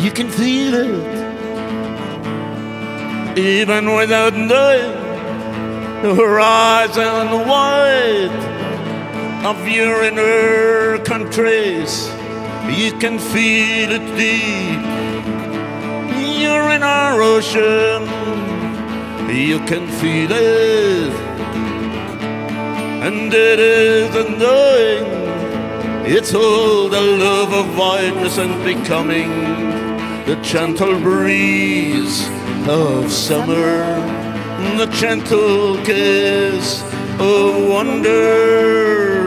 You can feel it, even without knowing. The horizon wide of your inner countries, you can feel it deep. You're in our ocean, you can feel it, and it is a knowing. It's all the love of wideness and becoming, the gentle breeze of summer, the gentle kiss of wonder.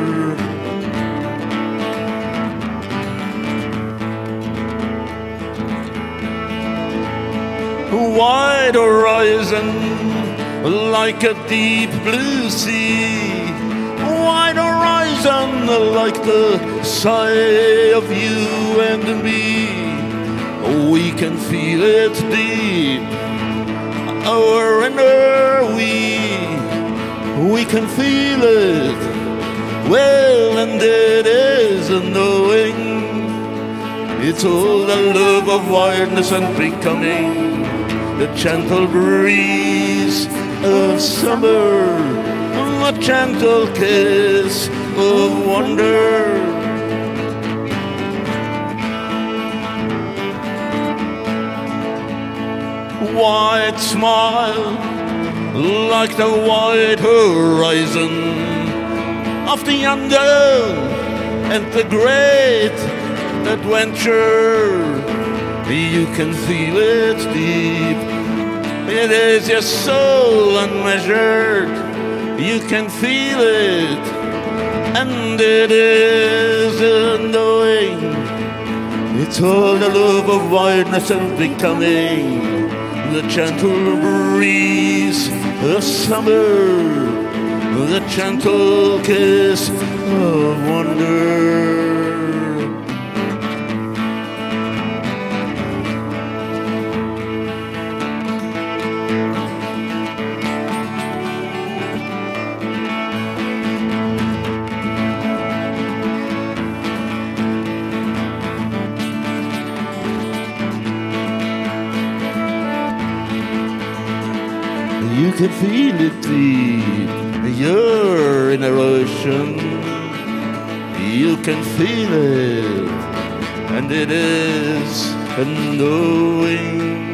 Wide horizon like a deep blue sea, wide horizon like the sigh of you and me. We can feel it deep, our inner we can feel it well, and it is a knowing. It's all the love of wideness and becoming, the gentle breeze of summer, the gentle kiss of wonder. White smile like the wide horizon of the unknown and the great adventure. You can feel it deep, it is your soul unmeasured. You can feel it, and it is a knowing. It's all the love of wideness and becoming, the gentle breeze of summer, the gentle kiss of wonder. You can feel it deep, you're in a ocean. You can feel it, and it is a knowing.